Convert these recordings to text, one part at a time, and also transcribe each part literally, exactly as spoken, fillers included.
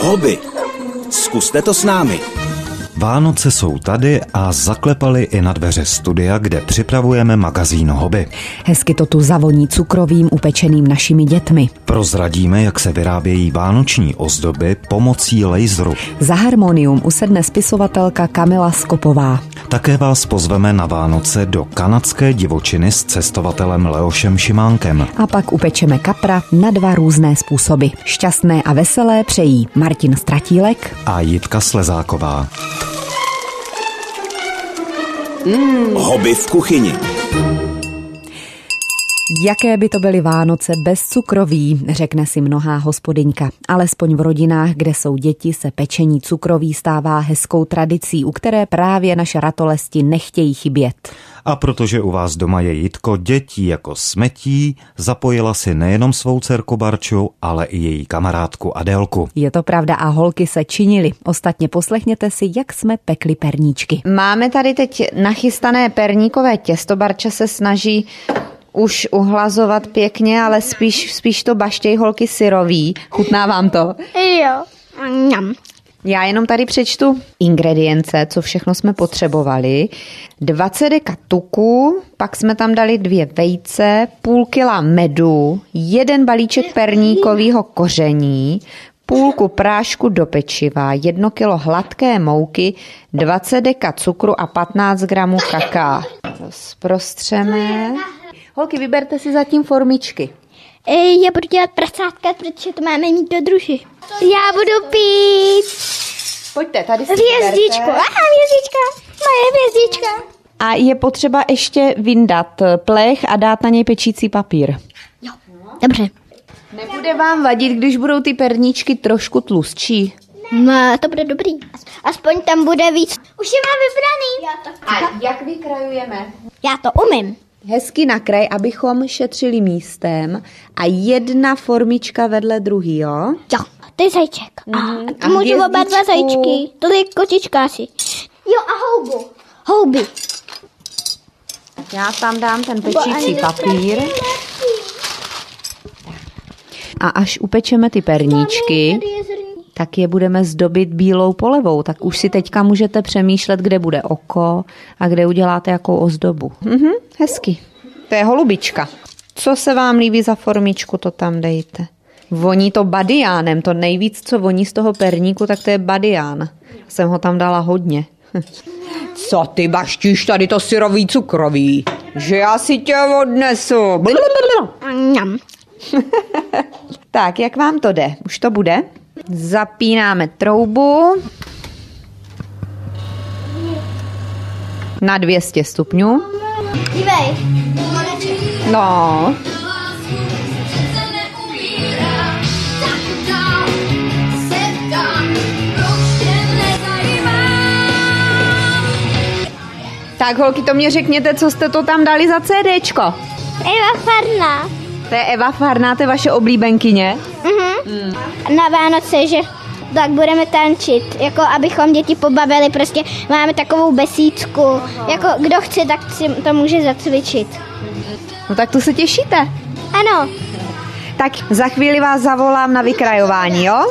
Hobby. Zkuste to s námi. Vánoce jsou tady a zaklepali i na dveře studia, kde připravujeme magazín Hobby. Hezky to tu zavoní cukrovým upečeným našimi dětmi. Prozradíme, jak se vyrábějí vánoční ozdoby pomocí laseru. Za harmonium usedne spisovatelka Kamila Skopová. Také vás pozveme na Vánoce do kanadské divočiny s cestovatelem Leošem Šimánkem. A pak upečeme kapra na dva různé způsoby. Šťastné a veselé přejí Martin Stratílek a Jitka Slezáková. Mm. Hobby v kuchyni. Jaké by to byly Vánoce bez cukroví, řekne si mnohá hospodyňka. Alespoň v rodinách, kde jsou děti, se pečení cukroví stává hezkou tradicí, u které právě naše ratolesti nechtějí chybět. A protože u vás doma je Jitko dětí jako smetí, zapojila si nejenom svou dcerku Barču, ale i její kamarádku Adélku. Je to pravda a holky se činily. Ostatně poslechněte si, jak jsme pekli perníčky. Máme tady teď nachystané perníkové těsto. Barča se snaží už uhlazovat pěkně, ale spíš, spíš to baštěj holky syrový. Chutná vám to? Jo. Mňam. Já jenom tady přečtu ingredience, co všechno jsme potřebovali. dvacet deka tuku, pak jsme tam dali dvě vejce, půl kila medu, jeden balíček perníkového koření, půlku prášku do pečiva, jedno kilo hladké mouky, dvacet deka cukru a patnáct gramů kaká. Rozprostřeme. Holky, vyberte si zatím formičky. Já budu dělat prasátka, protože to máme mít do druží. Já budu pít. Pojďte, tady si hvězdičku. vyberte. Aha, hvězdička. Moje hvězdička. A je potřeba ještě vyndat plech a dát na něj pečící papír. Jo, dobře. Nebude vám vadit, když budou ty perníčky trošku tlustší? No, to bude dobrý. Aspoň tam bude víc. Už je mám vybraný. Já to A jak vykrajujeme? Já to umím. Hezky nakraj, abychom šetřili místem a jedna formička vedle druhý, jo? Jo, to je zajíček. Mm, a můžu oba dva zajíčky. To je kočička asi. Jo, a houbu. Houby. Já tam dám ten pečící papír. A až upečeme ty perníčky, tak je budeme zdobit bílou polevou. Tak už si teďka můžete přemýšlet, kde bude oko a kde uděláte jakou ozdobu. Mhm, hezky. To je holubička. Co se vám líbí za formičku, to tam dejte. Voní to badiánem. To nejvíc, co voní z toho perníku, tak to je badián. Jsem ho tam dala hodně. Co ty baštíš tady to syrový cukrový? Že já si tě odnesu. Mňam. Tak, jak vám to jde? Už to bude? Zapínáme troubu na dvě stě stupňů. Dívej. No. Tak holky, to mě řekněte, co jste to tam dali za CDčko. Eva Farná. To je Eva Farná, to je vaše oblíbenkyně? Mhm. Mm. Na Vánoce, že tak budeme tančit, jako abychom děti pobavili, prostě máme takovou besídku, jako kdo chce, tak si to může zacvičit. No tak to se těšíte? Ano. Tak za chvíli vás zavolám na vykrajování, jo?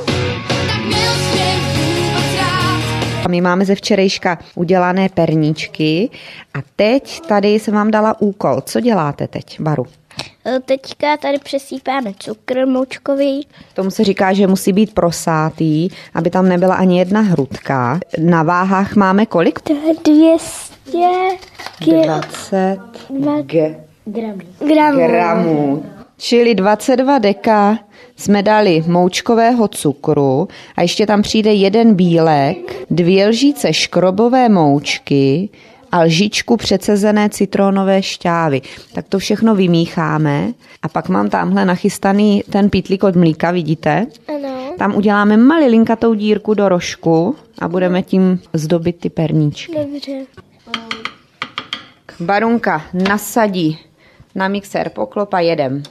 A my máme ze včerejška udělané perníčky a teď tady jsem vám dala úkol. Co děláte teď, Baru? Teďka tady přesýpáme cukr moučkový. Tomu se říká, že musí být prosátý, aby tam nebyla ani jedna hrudka. Na váhách máme kolik? dvě stě dvacet g- gramů. gramů. Čili dvacet dva deka jsme dali moučkového cukru a ještě tam přijde jeden bílek, dvě lžíce škrobové moučky a lžičku přecezené citronové šťávy. Tak to všechno vymícháme a pak mám tamhle nachystaný ten pytlík od mlíka, vidíte? Ano. Tam uděláme malilinkatou dírku do rožku a budeme tím zdobit ty perníčky. Dobře. Barunka nasadí na mixér poklop a jedem.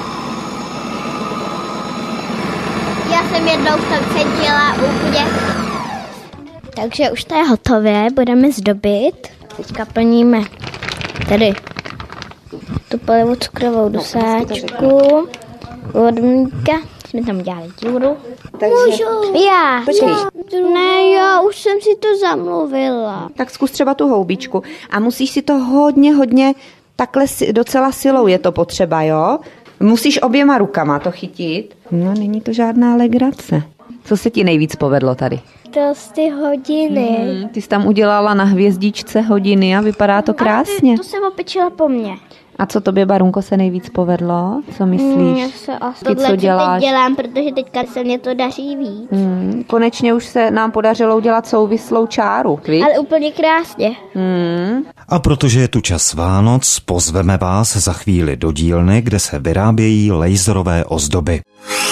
Já jsem jednou v tom cítila úplně. Takže už to je hotové, budeme zdobit. Teďka plníme tady tu polevu cukrovou do sáčku od mlíka. jsme tam dělali díru. Takže... Můžu? Já. Počkej. Ne, já už jsem si to zamluvila. Tak zkus třeba tu houbičku. A musíš si to hodně, hodně, takhle si, docela silou je to potřeba, jo? Musíš oběma rukama to chytit. No, není to žádná legrace. Co se ti nejvíc povedlo tady? To z ty hodiny. Hmm, ty jsi tam udělala na hvězdičce hodiny a vypadá to krásně. A ty, to jsem opečila po mně. A co tobě, Barunko, se nejvíc povedlo? Co myslíš? Já se asi Ty, tohle, co co děláš? teď dělám, protože teďka se mě to daří víc. Hmm, konečně už se nám podařilo udělat souvislou čáru. Víš? Ale úplně krásně. Hmm. A protože je tu čas Vánoc, pozveme vás za chvíli do dílny, kde se vyrábějí laserové ozdoby.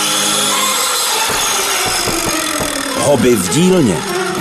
Hobby v dílně.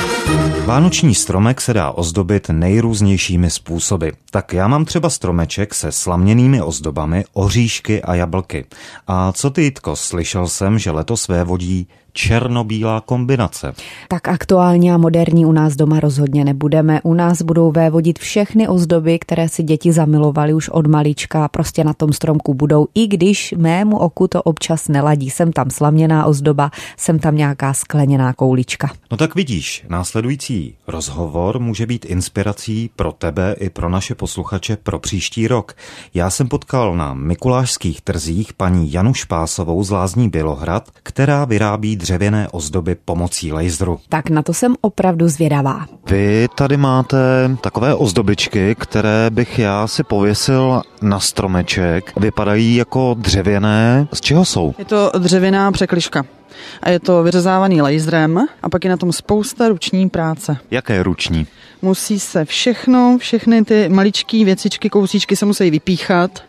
Vánoční stromek se dá ozdobit nejrůznějšími způsoby. Tak já mám třeba stromeček se slaměnými ozdobami, oříšky a jablky. A co ty, Jitko, slyšel jsem, že letos vévodí černobílá kombinace. Tak aktuální a moderní u nás doma rozhodně nebudeme. U nás budou vévodit všechny ozdoby, které si děti zamilovaly už od malička. Prostě na tom stromku budou, i když mému oku to občas neladí. Jsem tam slaměná ozdoba, jsem tam nějaká skleněná koulička. No tak vidíš, následující rozhovor může být inspirací pro tebe i pro naše posluchače pro příští rok. Já jsem potkal na mikulášských trzích paní Janu Špásovou z Lázní Bělohrad, která vyrábí dřevěné ozdoby pomocí laseru. Tak na to jsem opravdu zvědavá. Vy tady máte takové ozdobičky, které bych já si pověsil na stromeček. Vypadají jako dřevěné. Z čeho jsou? Je to dřevěná překližka. A je to vyřezávaný laserem a pak je na tom spousta ruční práce. Jaké ruční? Musí se všechno, všechny ty maličké věcičky, kousíčky se musí vypíchat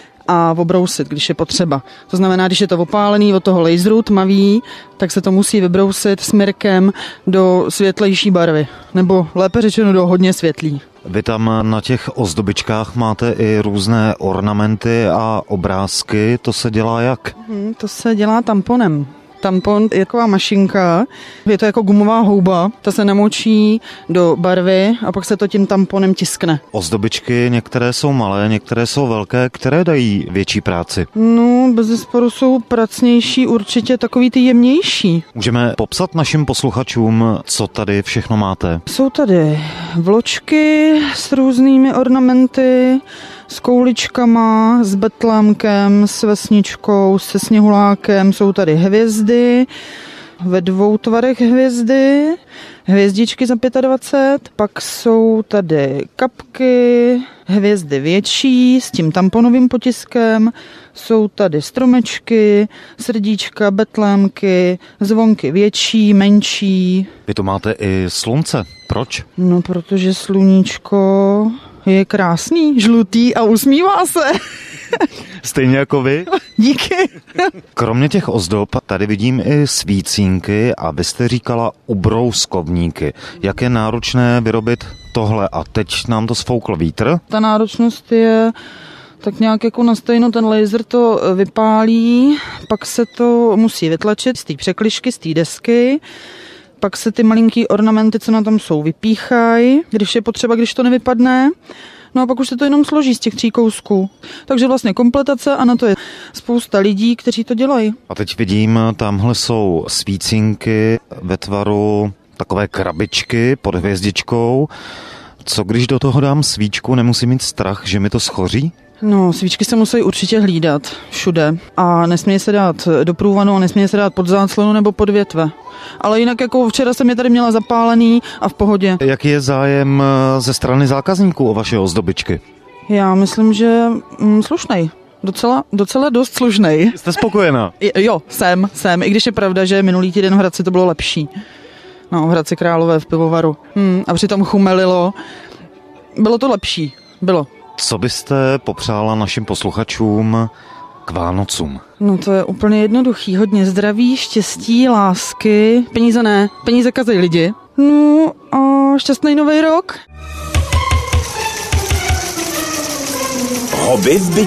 a obrousit, když je potřeba. To znamená, když je to opálený od toho laseru tmavý, tak se to musí vybrousit smrkem do světlejší barvy. Nebo lépe řečeno do hodně světlý. Vy tam na těch ozdobičkách máte i různé ornamenty a obrázky. To se dělá jak? Hmm, to se dělá tamponem. Tampon je taková mašinka, je to jako gumová houba, ta se namočí do barvy a pak se to tím tamponem tiskne. Ozdobičky některé jsou malé, některé jsou velké, které dají větší práci. No, bezesporu jsou pracnější, určitě takový ty jemnější. Můžeme popsat našim posluchačům, co tady všechno máte? Jsou tady vločky s různými ornamenty, s kouličkama, s betlémkem, s vesničkou, se sněhulákem, jsou tady hvězdy, ve dvou tvarech hvězdy, hvězdičky za dvacet pět, pak jsou tady kapky, hvězdy větší s tím tamponovým potiskem, jsou tady stromečky, srdíčka, betlémky, zvonky větší, menší. Vy tu máte i slunce. Proč? No, protože sluníčko je krásný, žlutý a usmívá se. Stejně jako vy? Díky. Kromě těch ozdob tady vidím i svícínky a vy jste říkala ubrouskovníky. Jak je náročné vyrobit tohle a teď nám to sfoukl vítr? Ta náročnost je tak nějak jako na stejno, ten laser to vypálí, pak se to musí vytlačit z té překližky, z té desky, pak se ty malinký ornamenty, co na tom jsou, vypíchají, když je potřeba, když to nevypadne. No a pak už se to jenom složí z těch tří kousků. Takže vlastně kompletace a na to je spousta lidí, kteří to dělají. A teď vidím, tamhle jsou svícinky ve tvaru takové krabičky pod hvězdičkou. Co když do toho dám svíčku, nemusím mít strach, že mi to schoří? No, svíčky se musí určitě hlídat všude a nesmí se dát do průvanu a nesmí se dát pod záclonu nebo pod větve. Ale jinak jako včera jsem je tady měla zapálený a v pohodě. Jaký je zájem ze strany zákazníků o vaše ozdobičky? Já myslím, že mm, slušnej. Docela, docela dost slušnej. Jste spokojená? Jo, jsem, jsem. I když je pravda, že minulý týden v Hradci to bylo lepší. No, v Hradci Králové v pivovaru. Hmm, a přitom chumelilo. Bylo to lepší. Bylo. Co byste popřála našim posluchačům k Vánocům? No to je úplně jednoduchý. Hodně zdraví, štěstí, lásky. Peníze ne. Peníze kazej lidi. No a šťastný nový rok. Hobby v bytě.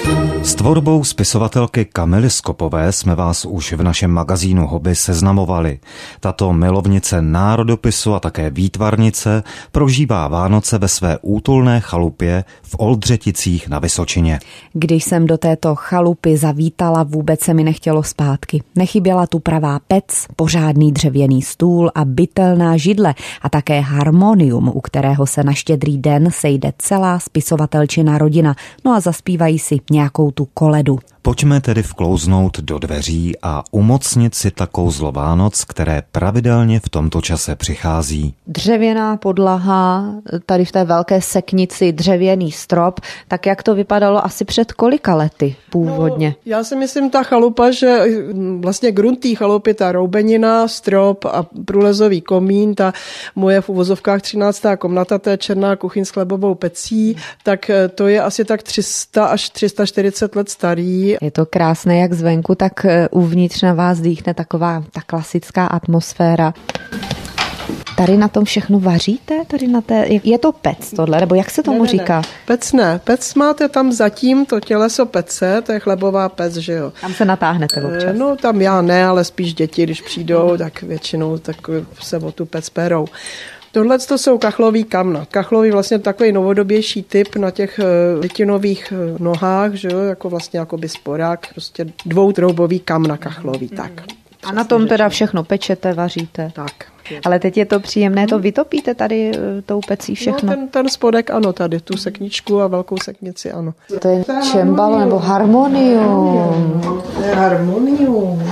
S tvorbou spisovatelky Kamily Skopové jsme vás už v našem magazínu Hobby seznamovali. Tato milovnice národopisu a také výtvarnice prožívá Vánoce ve své útulné chalupě v Oldřeticích na Vysočině. Když jsem do této chalupy zavítala, vůbec se mi nechtělo zpátky. Nechyběla tu pravá pec, pořádný dřevěný stůl a bytelná židle a také harmonium, u kterého se na Štědrý den sejde celá spisovatelčina rodina, no a zaspívají si nějakou tu koledu. Pojďme tedy vklouznout do dveří a umocnit si ta kouzlo Vánoc, které pravidelně v tomto čase přichází. Dřevěná podlaha, tady v té velké seknici dřevěný strop, tak jak to vypadalo asi před kolika lety původně? No, já si myslím, ta chalupa, že vlastně grunt té chalupy, ta roubenina, strop a průlezový komín, ta moje v uvozovkách třináctá komnata, to je černá kuchyň s chlebovou pecí, tak to je asi tak tři sta až tři sta čtyřicet let starý. Je to krásné jak zvenku, tak uvnitř na vás dýchne taková ta klasická atmosféra. Tady na tom všechno vaříte? Tady na té, je to pec tohle, nebo jak se tomu ne, ne, říká? Ne. Pec ne. Pec máte tam zatím, to těleso pece, to je chlebová pec, že jo. Tam se natáhnete občas. No tam já ne, ale spíš děti, když přijdou, tak většinou tak se o tu pec perou. Tohle to jsou kachlový kamna. Kachlový vlastně takový novodobější typ na těch litinových nohách, že jo, jako vlastně jako by sporák, prostě dvoutroubový kamna kachlový, tak. A na tom teda všechno pečete, vaříte. Tak. Ale teď je to příjemné, to vytopíte tady tou pecí všechno. No ten, ten spodek ano, tady tu sekničku a velkou seknici ano. To je čembalo nebo harmonium. To je harmonium.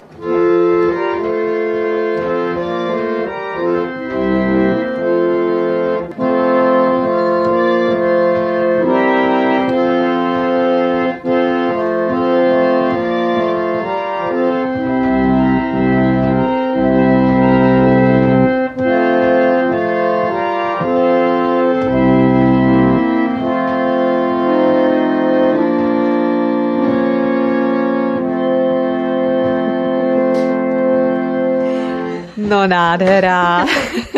No nádhera.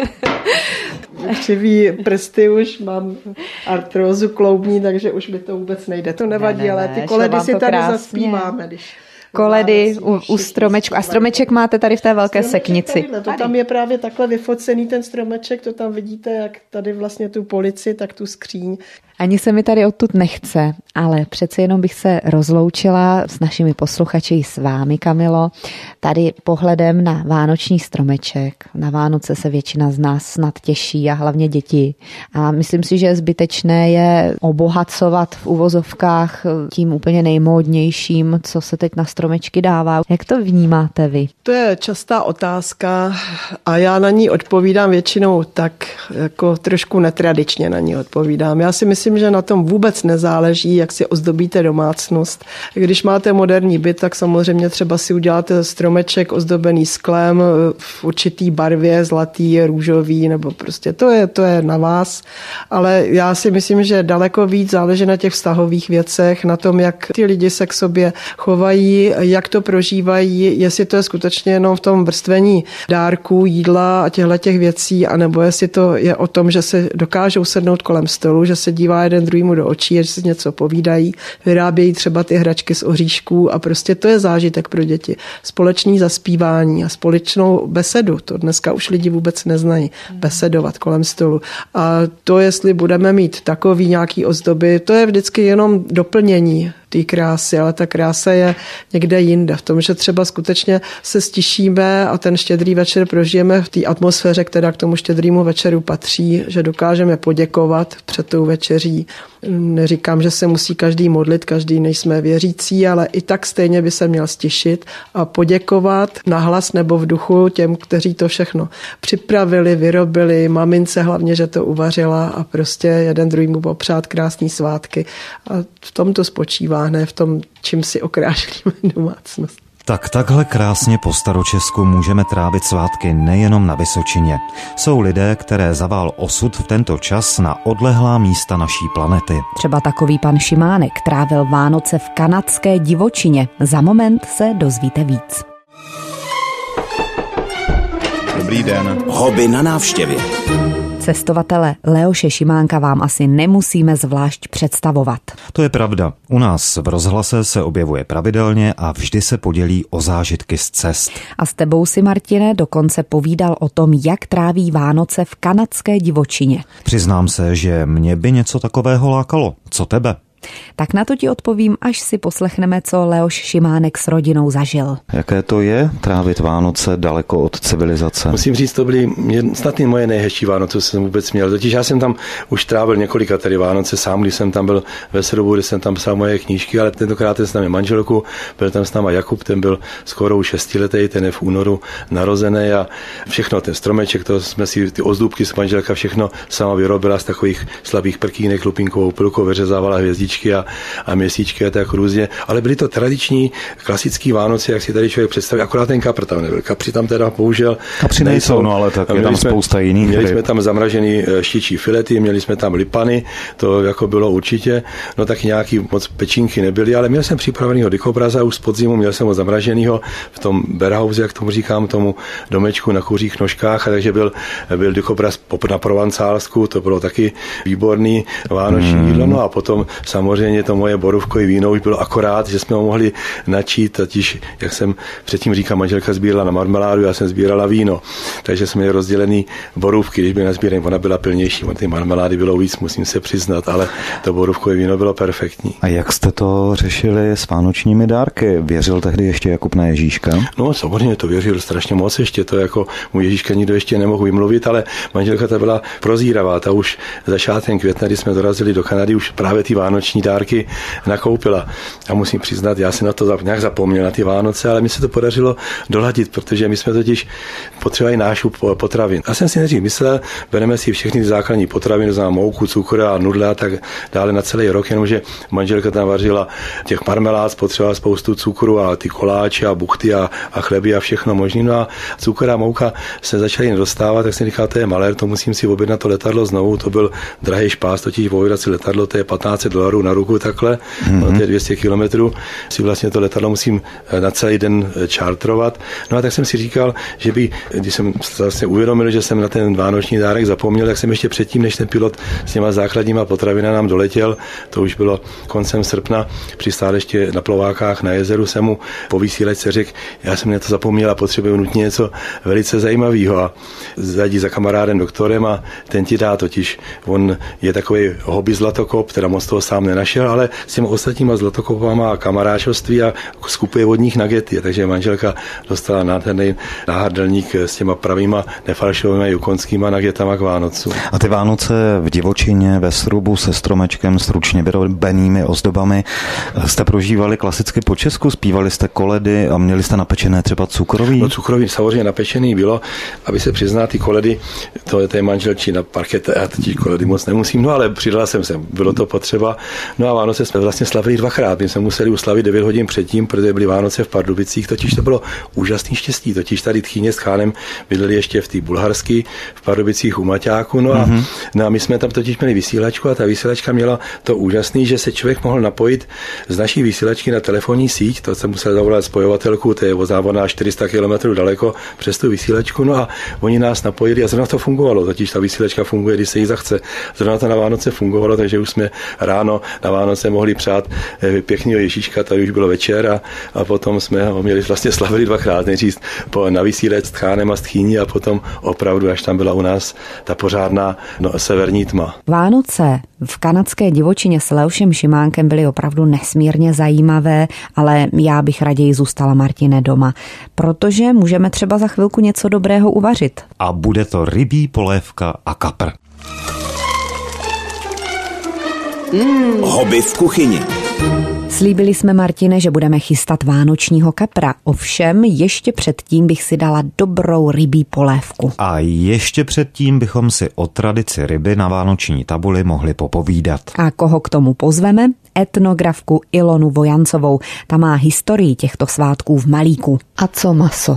Křivý prsty už, mám artrózu kloubní, takže už mi to vůbec nejde. To nevadí, ne, ne, ale ty koledy si tady krásně zaspíváme. Když koledy u, u stromečku. A stromeček máte tady v té velké stromeček seknici. Tadyhle, to tam je právě takhle vyfocený ten stromeček, to tam vidíte, jak tady vlastně tu polici, tak tu skříň. Ani se mi tady odtud nechce, ale přece jenom bych se rozloučila s našimi posluchači i s vámi, Kamilo. Tady pohledem na vánoční stromeček. Na Vánoce se většina z nás snad těší a hlavně děti. A myslím si, že je zbytečné je obohacovat v uvozovkách tím úplně nejmódnějším, co se teď na stromečky dává. Jak to vnímáte vy? To je častá otázka a já na ní odpovídám většinou tak jako trošku netradičně na ní odpovídám. Já si myslím, že na tom vůbec nezáleží, jak si ozdobíte domácnost. Když máte moderní byt, tak samozřejmě třeba si uděláte stromeček ozdobený sklem v určitý barvě, zlatý, růžový, nebo prostě to je, to je na vás. Ale já si myslím, že daleko víc záleží na těch vztahových věcech, na tom, jak ty lidi se k sobě chovají, jak to prožívají, jestli to je skutečně jenom v tom vrstvení dárků, jídla a těchto těch věcí, anebo jestli to je o tom, že se dokážou sednout kolem stolu, že se dívá jeden druhýmu do očí, že si něco povídají, vyrábějí třeba ty hračky z oříšků a prostě to je zážitek pro děti. Společný zaspívání a společnou besedu, to dneska už lidi vůbec neznají, besedovat kolem stolu. A to, jestli budeme mít takový nějaký ozdoby, to je vždycky jenom doplnění té krásy, ale ta krása je někde jinde. V tom, že třeba skutečně se stišíme a ten štědrý večer prožijeme v té atmosféře, která k tomu štědrýmu večeru patří, že dokážeme poděkovat před tou večeří. Neříkám, že se musí každý modlit, každý nejsme věřící, ale i tak stejně by se měl stišit a poděkovat nahlas nebo v duchu těm, kteří to všechno připravili, vyrobili, mamince hlavně, že to uvařila a prostě jeden druhýmu popřát krásný svátky. A v tom to spočívá, ne v tom, čím si okrášlíme domácnost. Tak takhle krásně po staročesku můžeme trávit svátky nejenom na Vysočině. Jsou lidé, které zavál osud v tento čas na odlehlá místa naší planety. Třeba takový pan Šimánek trávil Vánoce v kanadské divočině. Za moment se dozvíte víc. Dobrý den. Hobby na návštěvě. Cestovatele Leoše Šimánka vám asi nemusíme zvlášť představovat. To je pravda. U nás v Rozhlase se objevuje pravidelně a vždy se podělí o zážitky z cest. A s tebou si, Martine, dokonce povídal o tom, jak tráví Vánoce v kanadské divočině. Přiznám se, že mě by něco takového lákalo. Co tebe? Tak na to ti odpovím, až si poslechneme, co Leoš Šimánek s rodinou zažil. Jaké to je trávit Vánoce daleko od civilizace? Musím říct, to byly snad i moje nejhezčí Vánoce, co jsem vůbec měl. Totiž já jsem tam už trávil několika tady Vánoce sám, když jsem tam byl ve Srbu, kde jsem tam psal moje knížky, ale tentokrát jsem s námi manželku, byl tam s náma Jakub, ten byl skoro už šestiletý, ten je v únoru narozený a všechno, ten stromeček, to jsme si ty ozdůbky s manželka všechno sama vyrobila z takových slabých prkínek, lupínkovou pilkou, vyřezávala hvězdičky a, a měsíčky a tak různě, ale byly to tradiční, klasický Vánoce, jak si tady člověk představí, akorát ten kapr tam nebyl. Kapři tam teda bohužel Kapři nejsou, no ale tak je tam jsme, spousta jiných. Měli ryb. Jsme tam zamražený štičí filety, měli jsme tam lipany, to jako bylo určitě, no tak nějaký moc pečínky nebyly, ale měl jsem připravenýho dikobraza už z podzimu, měl jsem ho zamraženýho v tom Berhouse, jak tomu říkám, tomu domečku na kuřích nožkách, a takže byl, byl dikobraz na provancálsku, to bylo taky výborný vánoční hmm. jídlo, no a potom samozřejmě to moje borůvkové víno už bylo akorát, že jsme ho mohli načít, totiž, jak jsem předtím říkal, manželka sbírala na marmeládu, já jsem sbírala víno, takže jsme měli rozdělený borůvky, když byly nazbírané, ona byla pilnější, ty marmelády bylo víc, musím se přiznat, ale to borůvkové víno bylo perfektní. A jak jste to řešili s vánočními dárky? Věřil tehdy ještě Jakub na Ježíška? No samozřejmě to věřil strašně moc, ještě to jako mu Ježíška nikdo ještě nemohl vymluvit, ale manželka ta byla prozíravá, ta už začátkem května, když jsme dorazili do Kanady, už právě ty vánoční dárky nakoupila. A musím přiznat, já jsem na to nějak zapomněl, na ty Vánoce, ale mi se to podařilo doladit, protože my jsme totiž potřebovali nášup potravin. A jsem si neřík myslel, bereme si všechny základní potraviny, znamená mouku, cukr a nudle a tak dále na celý rok, jenomže manželka tam vařila těch marmelád, potřebovala spoustu cukru a ty koláče a buchty a, a chleby a všechno možné. No a cukr a mouka se začaly nedostávat, tak jsem říkal, to je malér, to musím si objednat to letadlo znovu, to byl drahý špás, totiž objednat si letadlo, to je patnáct set dolarů na ruku takhle, mm-hmm. no, to je dvě stě kilometrů, si vlastně to letadlo musím na celý den čartrovat. No a tak jsem si říkal, že by, když jsem vlastně uvědomil, že jsem na ten vánoční dárek zapomněl, tak jsem ještě předtím, než ten pilot s těma základníma potravinami nám doletěl, to už bylo koncem srpna, přistál ještě na plovákách na jezeru, jsem mu po vysílačce řekl, já jsem na to zapomněl a potřebuju nutně něco velice zajímavého a zajdi za kamarádem doktorem a ten ti dá, totiž on je takový hobby zlatokop, teda moc toho sám nenašel, ale s těma ostatníma zlatokopama a kamaráčovství a skupuje vodních nagety, takže manželka dostala nádherný náhrdelník s těma pravýma nefalšovými jukonskýma nagetama k Vánocu. A ty Vánoce v divočině, ve srubu se stromečkem, stručně vyrobenými ozdobami jste prožívali klasicky po Česku, zpívali jste koledy a měli jste napečené třeba cukroví? No cukroví samozřejmě napečený bylo, aby se přiznal, ty koledy, to je té manželčí na parkete, já teď koledy moc nemusím, no ale přidala jsem se, bylo to potřeba. No a Vánoce jsme vlastně slavili dvakrát, my jsme museli uslavit devět hodin předtím, protože byly Vánoce v Pardubicích, totiž to bylo úžasný štěstí, totiž tady tchýně s chánem bydleli ještě v té bulharský, v Pardubicích u Maťáku, no a, mm-hmm. no a my jsme tam totiž měli vysílačku a ta vysílačka měla to úžasný, že se člověk mohl napojit z naší vysílačky na telefonní síť, to jsem musel zavolat spojovatelku, to je závodná čtyři sta kilometrů daleko přes tu vysílačku, no a oni nás napojili a zrovna to fungovalo, totiž ta vysílačka funguje, když se jí zachce. Zrovna to na Vánoce fungovalo, takže už jsme ráno na Vánoce mohli přát pěknýho Ježíška, tady už bylo večer a, a potom jsme ho měli vlastně slavili dvakrát, nejdřív po, na vysílec s tchánem a s tchýní a potom opravdu, až tam byla u nás ta pořádná no, severní tma. Vánoce v kanadské divočině s Leošem Šimánkem byly opravdu nesmírně zajímavé, ale já bych raději zůstala, Martine, doma, protože můžeme třeba za chvilku něco dobrého uvařit. A bude to rybí polévka a kapr. Mm. Hobby v kuchyni. Slíbili jsme, Martine, že budeme chystat vánočního kapra. Ovšem, ještě předtím bych si dala dobrou rybí polévku. A ještě předtím bychom si o tradici ryby na vánoční tabuli mohli popovídat. A koho k tomu pozveme? Etnografku Ilonu Vojancovou. Ta má historii těchto svátků v Malíku. A co maso?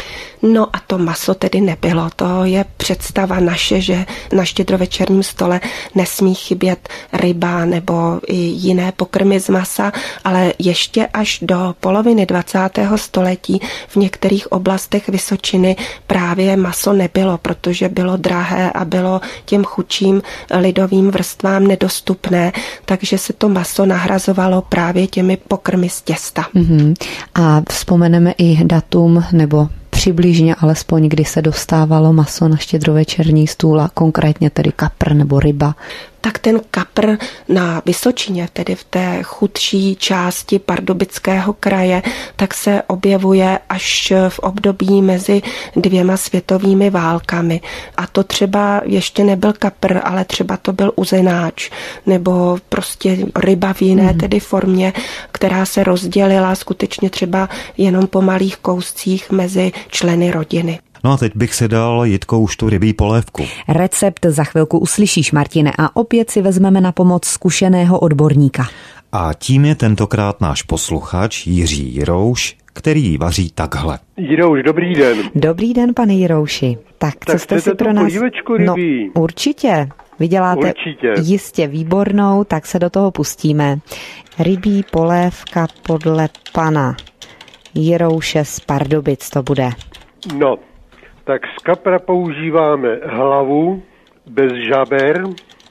No a to maso tedy nebylo. To je představa naše, že na štědrovečerním stole nesmí chybět ryba nebo i jiné pokrmy z masa, ale ještě až do poloviny dvacátého století v některých oblastech Vysočiny právě maso nebylo, protože bylo drahé a bylo těm chudším lidovým vrstvám nedostupné, takže se to maso nahrazovalo právě těmi pokrmy z těsta. Mm-hmm. A vzpomeneme i datum nebo přibližně alespoň, kdy se dostávalo maso na štědrovečerní stůl a konkrétně tedy kapr nebo ryba. Tak ten kapr na Vysočině, tedy v té chudší části Pardubického kraje, tak se objevuje až v období mezi dvěma světovými válkami. A to třeba ještě nebyl kapr, ale třeba to byl uzenáč, nebo prostě ryba v jiné mm. tedy formě, která se rozdělila skutečně třeba jenom po malých kouscích mezi členy rodiny. No a teď bych si dal, Jitko, už tu rybí polévku. Recept za chvilku uslyšíš, Martine, a opět si vezmeme na pomoc zkušeného odborníka. A tím je tentokrát náš posluchač Jiří Jirouš, který vaří takhle. Jirouš, dobrý den. Dobrý den, pane Jirouši. Tak, tak co jste si pro nás... No, určitě. Vy děláte určitě. Jistě výbornou, tak se do toho pustíme. Rybí polévka podle pana Jirouše z Pardubic to bude. No, tak z kapra používáme hlavu bez žaber,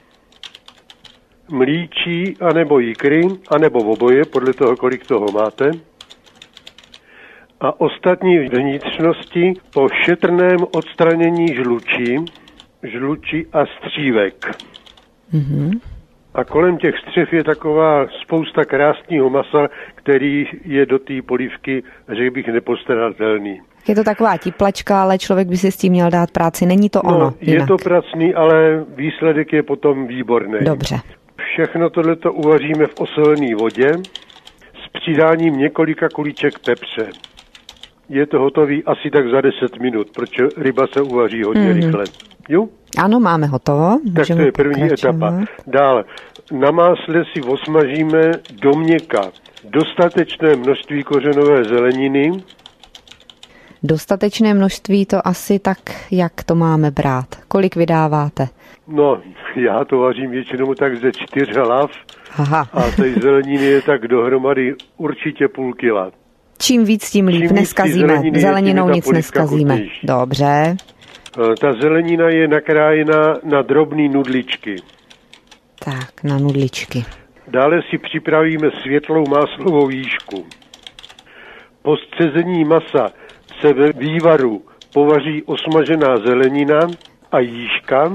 mlíčí anebo jikry, anebo oboje, podle toho, kolik toho máte. A ostatní vnitřnosti po šetrném odstranění žlučí, žlučí a střívek. Mm-hmm. A kolem těch střev je taková spousta krásného masa, který je do té polívky, řekl bych, nepostradatelný. Je to taková tiplačka, ale člověk by si s tím měl dát práci. Není to ono. No, je to pracný, ale výsledek je potom výborný. Dobře. Všechno tohleto uvaříme v oselené vodě s přidáním několika kuliček pepře. Je to hotový asi tak za deset minut, protože ryba se uvaří hodně mm-hmm. rychle. Jo? Ano, máme hotovo. Tak to je první etapa. Dále, na másle si osmažíme do měka dostatečné množství kořenové zeleniny. Dostatečné množství to asi tak, jak to máme brát? Kolik vydáváte? No, já to vařím většinou tak ze čtyř hlav. Aha. A té zeleniny je tak dohromady určitě půl kila. Čím víc, tím líp. Neskazíme. Zeleninou nic neskazíme. Chutnější. Dobře. Ta zelenina je nakrájena na drobné nudličky. Tak, na nudličky. Dále si připravíme světlou máslovou jížku. Po zcezení masa se ve vývaru povaří osmažená zelenina a jížka.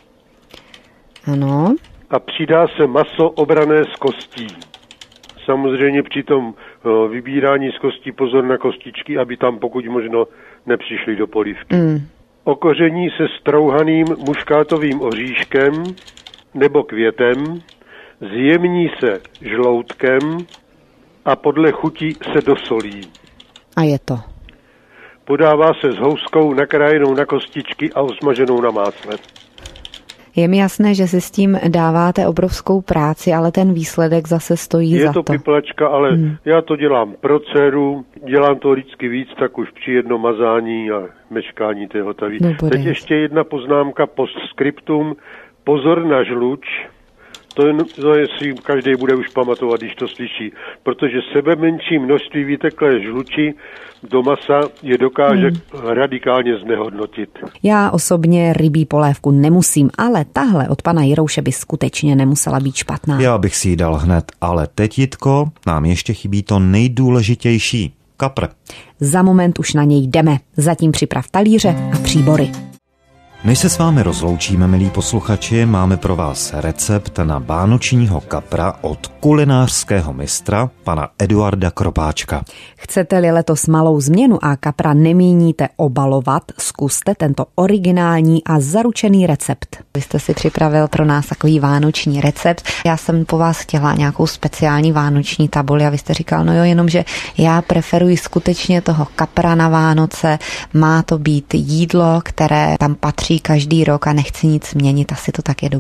Ano. A přidá se maso obrané z kostí. Samozřejmě při tom vybírání z kostí pozor na kostičky, aby tam pokud možno nepřišly do polívky. Mm. Okoření se strouhaným muškátovým oříškem nebo květem, zjemní se žloutkem a podle chuti se dosolí. A je to. Podává se s houskou nakrájenou na kostičky a osmaženou na másle. Je mi jasné, že si s tím dáváte obrovskou práci, ale ten výsledek zase stojí je za to. Je to piplačka, ale hmm. já to dělám pro dceru, dělám to vždycky víc, tak už při jednom mazání a meškání té hotoví. No, teď ještě jedna poznámka postscriptum. Pozor na žluč. To, je, to je, si každý bude už pamatovat, když to slyší, protože sebe menší množství vyteklé žluči do masa je dokáže hmm. radikálně znehodnotit. Já osobně rybí polévku nemusím, ale tahle od pana Jirouše by skutečně nemusela být špatná. Já bych si ji dal hned, ale teď, Jitko, nám ještě chybí to nejdůležitější. Kapr. Za moment už na něj jdeme. Zatím připrav talíře a příbory. Než se s vámi rozloučíme, milí posluchači, máme pro vás recept na vánočního kapra od kulinářského mistra, pana Eduarda Kropáčka. Chcete-li letos malou změnu a kapra nemíníte obalovat, zkuste tento originální a zaručený recept. Vy jste si připravil pro nás takový vánoční recept. Já jsem po vás chtěla nějakou speciální vánoční tabuli a vy jste říkal, no jo, jenomže já preferuji skutečně toho kapra na Vánoce. Má to být jídlo, které tam patří každý rok a nechci nic měnit, asi to tak je dobře.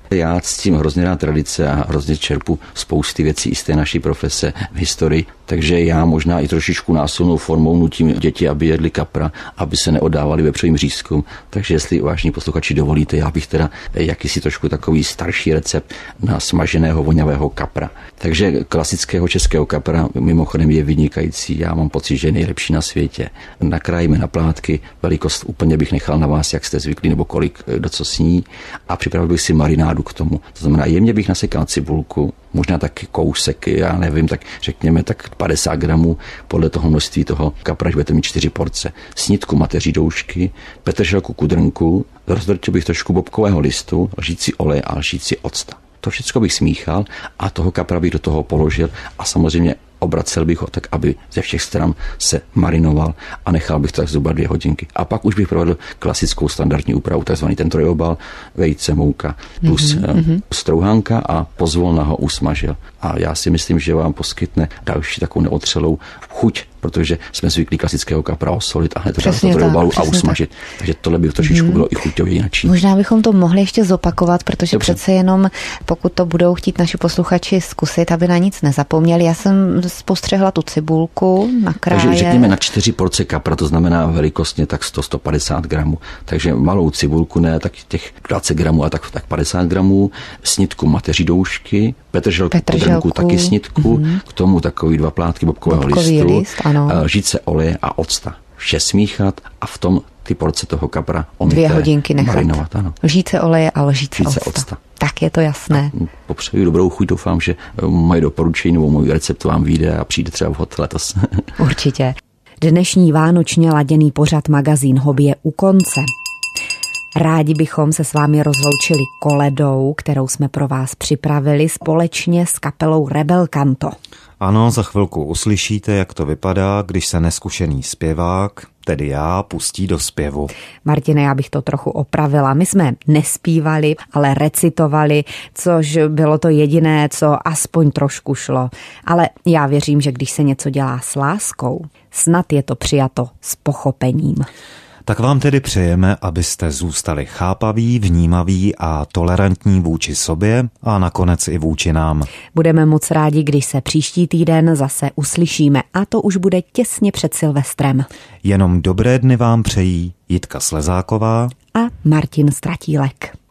Já ctím hrozně rád tradice a hrozně čerpu spousty věcí i z té naší profese v historii, takže já možná i trošičku násilnou formou nutím děti, aby jedli kapra, aby se neoddávali vepřovým řízkům. Takže jestli vážní posluchači dovolíte, já bych teda jakýsi trošku takový starší recept na smaženého vonavého kapra. Takže klasického českého kapra mimochodem je vynikající, já mám pocit, že je nejlepší na světě. Nakrájíme na plátky, velikost úplně bych nechal na vás, jak jste zvyklí nebo kolik do co sní, a připravil bych si marinádu k tomu. To znamená, jemně bych nasekal cibulku, možná taky kousek, já nevím, tak řekněme tak padesát gramů podle toho množství toho kapra, že budete mít čtyři porce. Snídku mateří doušky, petrželku kudrnku, rozdrtil bych trošku bobkového listu, lžíci oleje a lžíci octa. To všechno bych smíchal a toho kapra bych do toho položil a samozřejmě obracel bych ho tak, aby ze všech stran se marinoval a nechal bych to tak zhruba dvě hodinky. A pak už bych provedl klasickou standardní úpravu, takzvaný ten trojobal, vejce, mouka plus mm-hmm. strouhánka a pozvolna ho usmažil. A já si myslím, že vám poskytne další takovou neotřelou chuť, protože jsme zvyklí klasického kapra osolit a hned to do trojobalu a usmažit. Tak. Takže tohle by trošičku mm-hmm. bylo i chuťově jinačí. Možná bychom to mohli ještě zopakovat, protože Dobře. Přece jenom, pokud to budou chtít naši posluchači zkusit, aby na nic nezapomněli. Já jsem postřehla tu cibulku na kraje. Takže řekněme na čtyři porce kapra, to znamená velikostně tak sto až sto padesát gramů. Takže malou cibulku, ne tak těch dvacet gramů, a tak, tak padesát gramů, snídku mateří doušky, petrželku, petrželku taky snídku, mm-hmm. k tomu takový dva plátky bobkového Bobkový listu, list, ano. lžíce oleje a octa. Vše smíchat a v tom ty porce toho kapra omité, dvě hodinky nechat. Marinovat, ano. Lžíce oleje a lžíce, lžíce octa. octa. Tak je to jasné. A popřeju dobrou chuť, doufám, že moje doporučení nebo můj recept vám vyjde a přijde třeba vhod letos. Určitě. Dnešní vánočně laděný pořad Magazín Hobby je u konce. Rádi bychom se s vámi rozloučili koledou, kterou jsme pro vás připravili společně s kapelou Rebel Canto. Ano, za chvilku uslyšíte, jak to vypadá, když se neskušený zpěvák, tedy já, pustí do zpěvu. Martine, já bych to trochu opravila. My jsme nespívali, ale recitovali, což bylo to jediné, co aspoň trošku šlo. Ale já věřím, že když se něco dělá s láskou, snad je to přijato s pochopením. Tak vám tedy přejeme, abyste zůstali chápaví, vnímaví a tolerantní vůči sobě a nakonec i vůči nám. Budeme moc rádi, když se příští týden zase uslyšíme, a to už bude těsně před Silvestrem. Jenom dobré dny vám přejí Jitka Slezáková a Martin Stratílek.